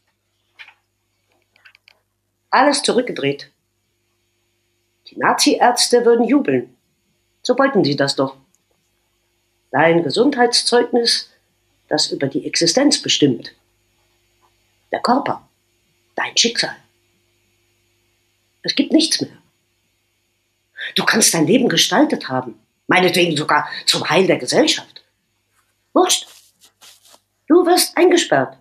Alles zurückgedreht. Die Nazi-Ärzte würden jubeln. So wollten sie das doch. Dein Gesundheitszeugnis, das über die Existenz bestimmt. Der Körper, dein Schicksal. Es gibt nichts mehr. Du kannst dein Leben gestaltet haben, meinetwegen sogar zum Heil der Gesellschaft. Wurscht. Du wirst eingesperrt.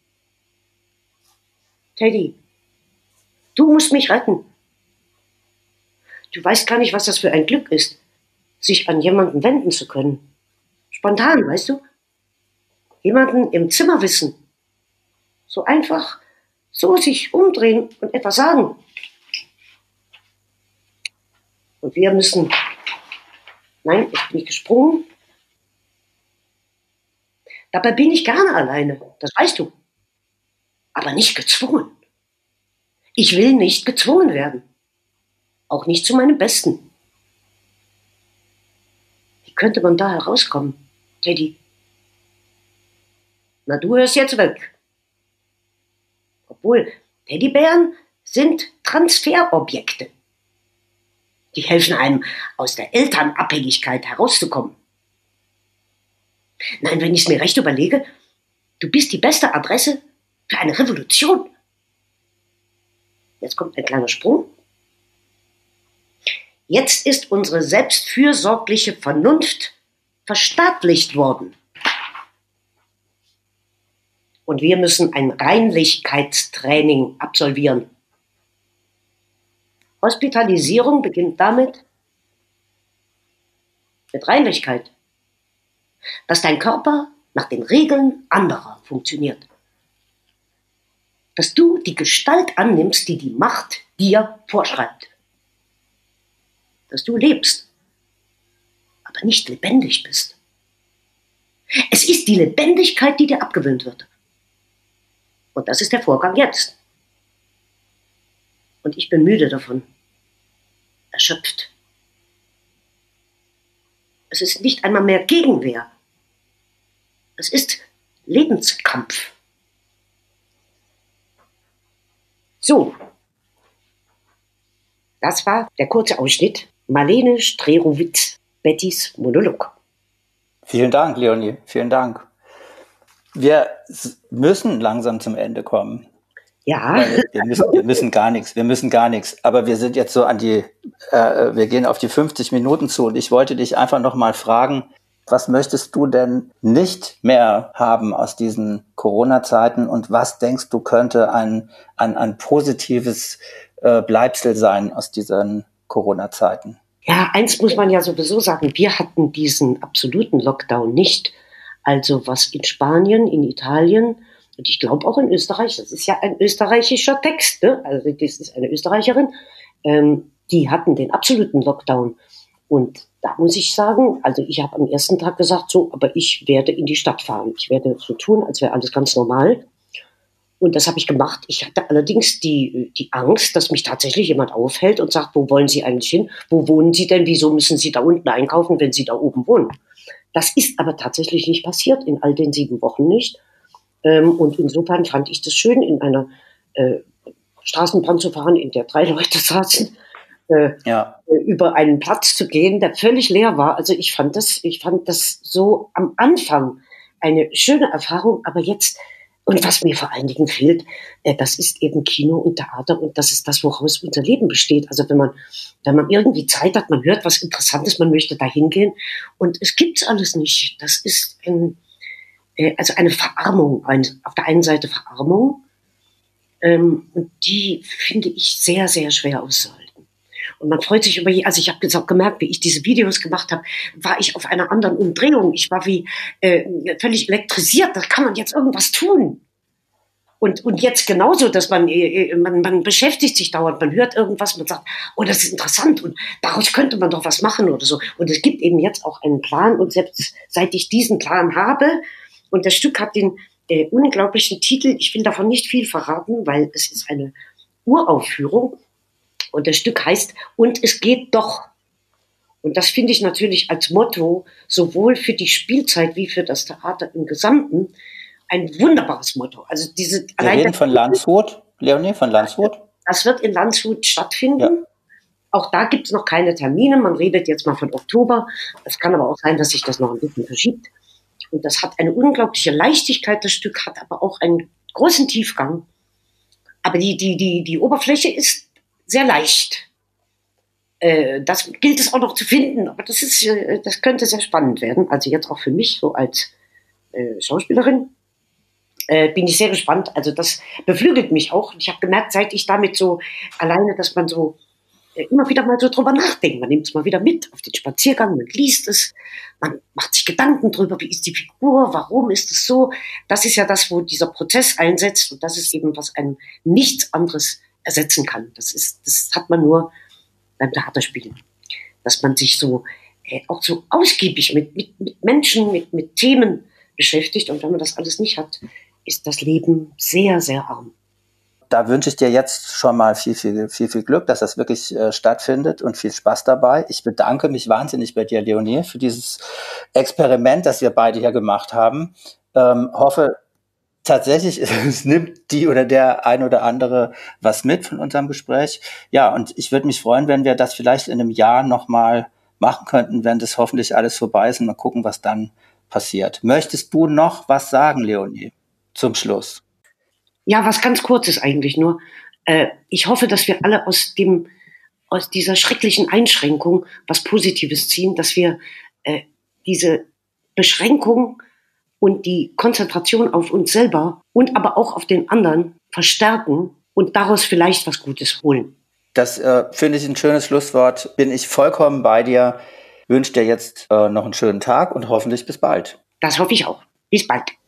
Teddy, du musst mich retten. Du weißt gar nicht, was das für ein Glück ist, sich an jemanden wenden zu können. Spontan, weißt du? Jemanden im Zimmer wissen. So einfach so sich umdrehen und etwas sagen. Und wir müssen, nein, ich bin nicht gesprungen. Dabei bin ich gerne alleine, das weißt du. Aber nicht gezwungen. Ich will nicht gezwungen werden. Auch nicht zu meinem Besten. Wie könnte man da herauskommen, Teddy? Na, du hörst jetzt weg. Obwohl, Teddybären sind Transferobjekte. Die helfen einem, aus der Elternabhängigkeit herauszukommen. Nein, wenn ich es mir recht überlege, du bist die beste Adresse für eine Revolution. Jetzt kommt ein kleiner Sprung. Jetzt ist unsere selbstfürsorgliche Vernunft verstaatlicht worden. Und wir müssen ein Reinlichkeitstraining absolvieren. Hospitalisierung beginnt damit, mit Reinlichkeit, dass dein Körper nach den Regeln anderer funktioniert. Dass du die Gestalt annimmst, die die Macht dir vorschreibt. Dass du lebst, aber nicht lebendig bist. Es ist die Lebendigkeit, die dir abgewöhnt wird. Und das ist der Vorgang jetzt. Und ich bin müde davon. Erschöpft. Es ist nicht einmal mehr Gegenwehr. Es ist Lebenskampf. So. Das war der kurze Ausschnitt. Marlene Strerowitz, Bettys Monolog. Vielen Dank, Leonie. Vielen Dank. Wir müssen langsam zum Ende kommen. Ja. Weil wir müssen, wir müssen gar nichts, wir müssen gar nichts. Aber wir sind jetzt so an die, äh, wir gehen auf die fünfzig Minuten zu und ich wollte dich einfach noch mal fragen, was möchtest du denn nicht mehr haben aus diesen Corona-Zeiten und was denkst du könnte ein, ein, ein positives äh, Bleibsel sein aus diesen Corona-Zeiten? Ja, eins muss man ja sowieso sagen, wir hatten diesen absoluten Lockdown nicht. Also was in Spanien, in Italien und ich glaube auch in Österreich, das ist ja ein österreichischer Text, ne? Also das ist eine Österreicherin, ähm, die hatten den absoluten Lockdown. Und da muss ich sagen, also ich habe am ersten Tag gesagt, so, aber ich werde in die Stadt fahren. Ich werde so tun, als wäre alles ganz normal. Und das habe ich gemacht. Ich hatte allerdings die, die Angst, dass mich tatsächlich jemand aufhält und sagt, wo wollen Sie eigentlich hin? Wo wohnen Sie denn? Wieso müssen Sie da unten einkaufen, wenn Sie da oben wohnen? Das ist aber tatsächlich nicht passiert, in all den sieben Wochen nicht. Und insofern fand ich das schön, in einer äh, Straßenbahn zu fahren, in der drei Leute saßen, äh, ja. über einen Platz zu gehen, der völlig leer war. Also ich fand das, ich fand das so am Anfang eine schöne Erfahrung, aber jetzt, und was mir vor allen Dingen fehlt, äh, das ist eben Kino und Theater und das ist das, woraus unser Leben besteht. Also wenn man, wenn man irgendwie Zeit hat, man hört was Interessantes, man möchte da hingehen und es gibt's alles nicht. Das ist ein, äh, also eine Verarmung, ein, auf der einen Seite Verarmung, ähm, und die finde ich sehr, sehr schwer auszuhalten. Und man freut sich über, also ich habe jetzt auch gemerkt, wie ich diese Videos gemacht habe, war ich auf einer anderen Umdrehung. Ich war wie äh, völlig elektrisiert, da kann man jetzt irgendwas tun. Und, und jetzt genauso, dass man, äh, man, man beschäftigt sich dauernd, man hört irgendwas, man sagt, oh, das ist interessant und daraus könnte man doch was machen oder so. Und es gibt eben jetzt auch einen Plan und selbst seit ich diesen Plan habe, und das Stück hat den äh, unglaublichen Titel, ich will davon nicht viel verraten, weil es ist eine Uraufführung, und das Stück heißt "Und es geht doch". Und das finde ich natürlich als Motto sowohl für die Spielzeit wie für das Theater im Gesamten ein wunderbares Motto. Also diese Wir reden von Landshut, Leonie, von Landshut. Das wird in Landshut stattfinden. Ja. Auch da gibt es noch keine Termine. Man redet jetzt mal von Oktober. Es kann aber auch sein, dass sich das noch ein bisschen verschiebt. Und das hat eine unglaubliche Leichtigkeit. Das Stück hat aber auch einen großen Tiefgang. Aber die, die, die, die Oberfläche ist sehr leicht. Äh, das gilt es auch noch zu finden. Aber das ist, äh, das könnte sehr spannend werden. Also jetzt auch für mich so als äh, Schauspielerin äh, bin ich sehr gespannt. Also das beflügelt mich auch. Ich habe gemerkt, seit ich damit so alleine, dass man so äh, immer wieder mal so drüber nachdenken. Man nimmt es mal wieder mit auf den Spaziergang, man liest es, man macht sich Gedanken drüber, wie ist die Figur, warum ist es so. Das ist ja das, wo dieser Prozess einsetzt und das ist eben, was einem nichts anderes ersetzen kann. Das ist, das hat man nur beim Theaterspielen. Dass man sich so äh, auch so ausgiebig mit, mit, mit Menschen, mit, mit Themen beschäftigt. Und wenn man das alles nicht hat, ist das Leben sehr, sehr arm. Da wünsche ich dir jetzt schon mal viel, viel, viel, viel Glück, dass das wirklich äh, stattfindet und viel Spaß dabei. Ich bedanke mich wahnsinnig bei dir, Leonie, für dieses Experiment, das wir beide hier gemacht haben. Ähm, hoffe tatsächlich, es nimmt die oder der ein oder andere was mit von unserem Gespräch. Ja, und ich würde mich freuen, wenn wir das vielleicht in einem Jahr nochmal machen könnten, wenn das hoffentlich alles vorbei ist und mal gucken, was dann passiert. Möchtest du noch was sagen, Leonie, zum Schluss? Ja, was ganz Kurzes eigentlich nur. Äh, ich hoffe, dass wir alle aus dem, aus dieser schrecklichen Einschränkung was Positives ziehen, dass wir äh, diese Beschränkung und die Konzentration auf uns selber und aber auch auf den anderen verstärken und daraus vielleicht was Gutes holen. Das äh, finde ich ein schönes Schlusswort. Bin ich vollkommen bei dir. Wünsche dir jetzt äh, noch einen schönen Tag und hoffentlich bis bald. Das hoffe ich auch. Bis bald.